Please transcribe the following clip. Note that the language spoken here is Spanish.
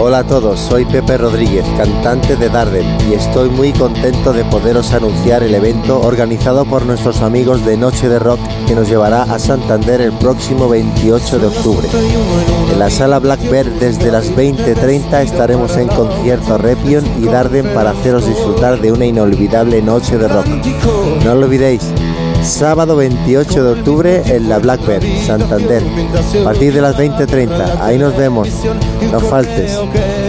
Hola a todos, soy Pepe Rodríguez, cantante de Darden, y estoy muy contento de poderos anunciar el evento organizado por nuestros amigos de Noche de Rock que nos llevará a Santander el próximo 28 de octubre. En la sala Black Bear desde las 20:30 estaremos en concierto Repion y Darden para haceros disfrutar de una inolvidable noche de rock. No lo olvidéis. Sábado 28 de octubre en la Black Bear, Santander, a partir de las 20:30. Ahí nos vemos, no faltes.